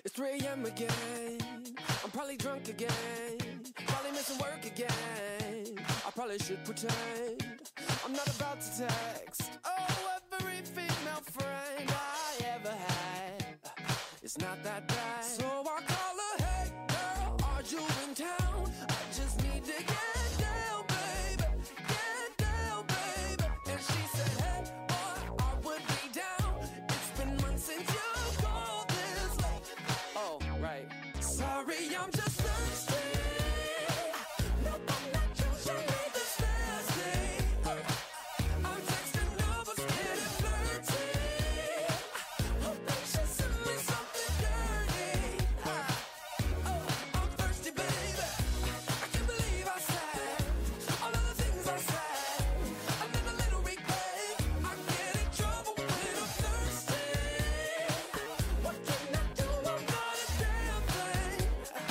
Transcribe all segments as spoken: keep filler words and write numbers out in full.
three a m again. I'm probably drunk again. Probably missing work again. I probably should pretend I'm not about to text. Oh, every female friend I ever had. It's not that bad. So I call her, hey girl, are you in town? I just need to get down, baby. Get down, baby. And she said, hey boy, I would be down. It's been months since you called this late. Oh, right. Sorry, I'm just thirsty. No, I'm not usually this nasty. I'm texting numbers, getting flirty. Hoping she send me something dirty. Oh, I'm thirsty, baby. I can't believe I said all of the things I said. And then a little replay. I get in trouble when I'm thirsty. What can I do? I'm not a damn thing.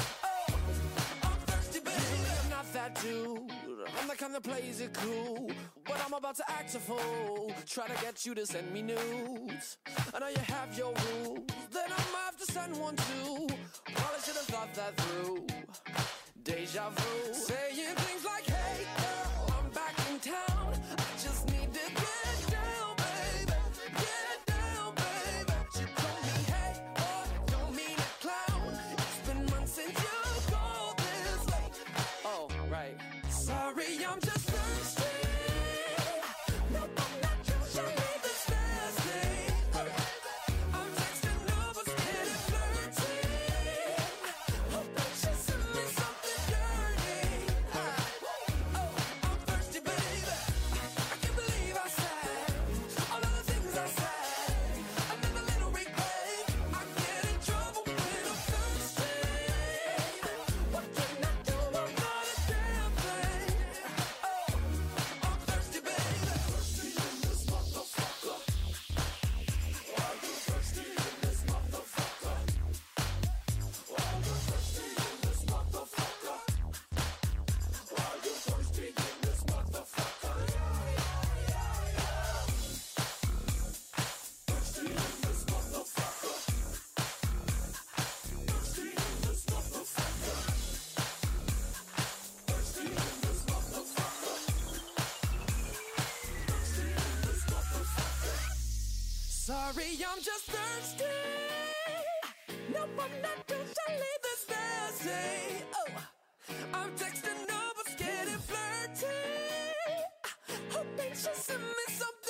Oh, I'm thirsty, baby. I'm not that dude. I'm the kind that plays it cool, but I'm about to act a fool. Try to get you to send me nudes. I know you have your rules, then I might have to send one too. Probably should have thought that through. Deja vu, saying things like, hey girl, I'm back in town. I just need to get down, baby. Get down, baby. She told me, hey boy, don't mean a clown. It's been months since you called this late. Oh, right. Sorry, I'm just thirsty. No, I'm not usually this nasty. I'm texting numbers, getting flirty. Hoping she send me something dirty. Oh, I'm thirsty, baby. I can't believe I said all of the things I said. And then a little replay. I get in trouble when I'm thirsty. What can I do? I'm not a damn thing. Oh, I'm thirsty, baby. Thirsty in this motherfucker. Are you thirsty in this motherfucker? Are you thirsty in this motherfucker? Are you thirsty in this motherfucker? Thirsty in this motherfucker. Thirsty in this motherfucker. Thirsty in this motherfucker. Thirsty in this motherfucker. Sorry, I'm just thirsty. No, I'm not usually this nasty. Oh, I'm texting numbers, getting flirty. Hoping she send me something